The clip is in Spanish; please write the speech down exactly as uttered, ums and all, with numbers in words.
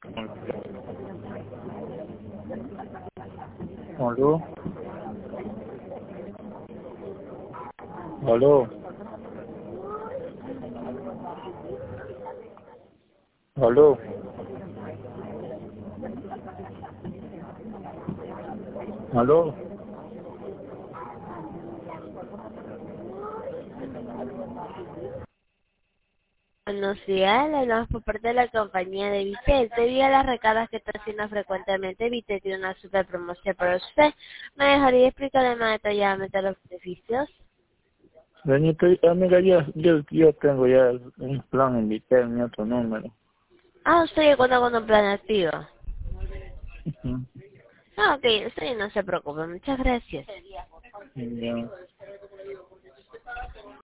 Aló, aló, aló, aló. Buenos días, le hablamos por parte de la compañía de Vitel. Debido a las recargas que está haciendo frecuentemente, Vitel tiene una super promoción para usted. ¿Me dejaría explicarle más detalladamente los beneficios? Benito, amiga, yo, yo, yo tengo ya un plan en mi tel, mi otro número. Ah, usted ya cuenta con un plan activo. Ujú. Ah, ok, usted no se preocupe. Muchas gracias. Ya.